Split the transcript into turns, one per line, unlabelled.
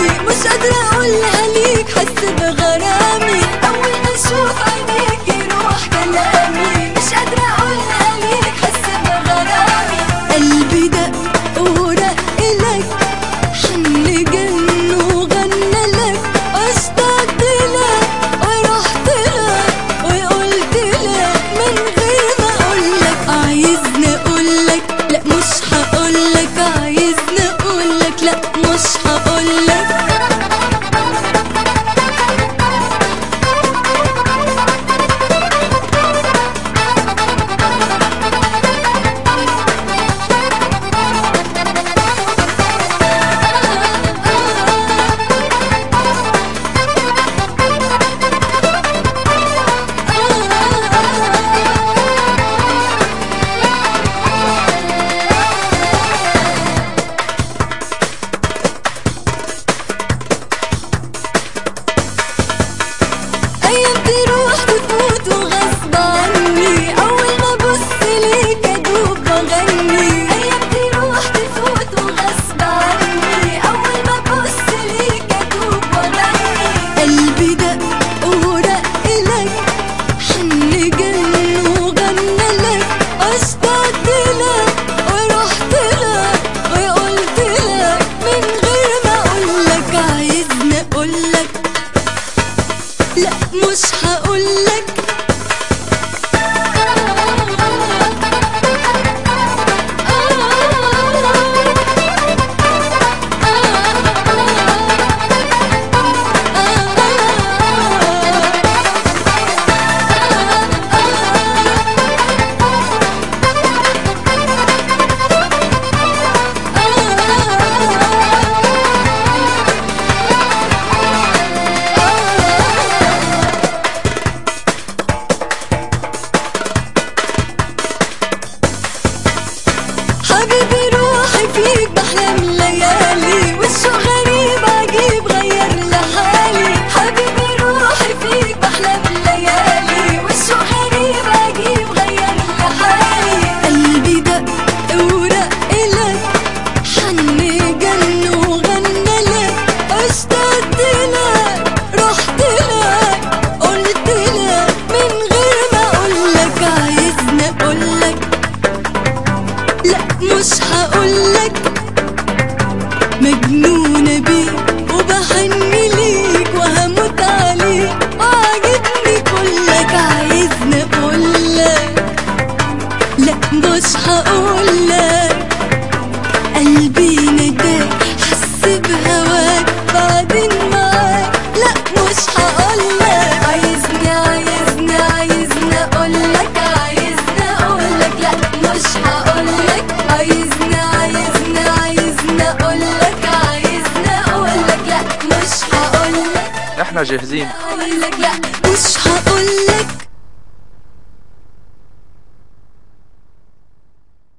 مش قادرة اقولها ليك، حس بغرامي اول ما اشوف عينيك يروح كلامي، مش قادرة اقولها ليك، حس بغرامي. قلبي دق ورق لك، حن جن وغنى لك، اشتقت لك ورحت لك وقلت لك من غير ما اقولك. عايزني اقولك لا مش هقولك، عايزني اقولك لا مش هقولك. أيام تروح تفوت وغصب عني، أول ما أبص ليك أدوب بغني. أيام تروح تفوت وغصب عني، أول ما أبص ليك أدوب بغني. قلبي دق ورق لك، حن جن وغنى لك، اشتقت لك ورحت لك وقلت لك من غير ما أقولك. عايزني أقولك لا مش هقولك. حبيبي روحي فيك بحلم الليالي، والشوق غريب عجيب غير لحالي. حبيبي روحي فيك بحلم الليالي، والشوق غريب عجيب غير لحالي. قلبي دق ورق لك، حن جن وغنى لك، اشتقت لك رحت لك قلت لك من غير ما اقولك. عايزني اقولك لا مش هقولك. مجنونة بيك وبحن ليك وهموت عليك، وعاجبني كلك. عايزني اقولك لا مش هقولك. قلبي نداك حس بهواك بعدين معاك، لا مش هقولك. عايزني اقولك، عايزني اقولك لا مش هقولك. عايزني اقولك، عايزني اقولك لا مش هقولك.
احنا جاهزين.
اقولك لا مش هقولك.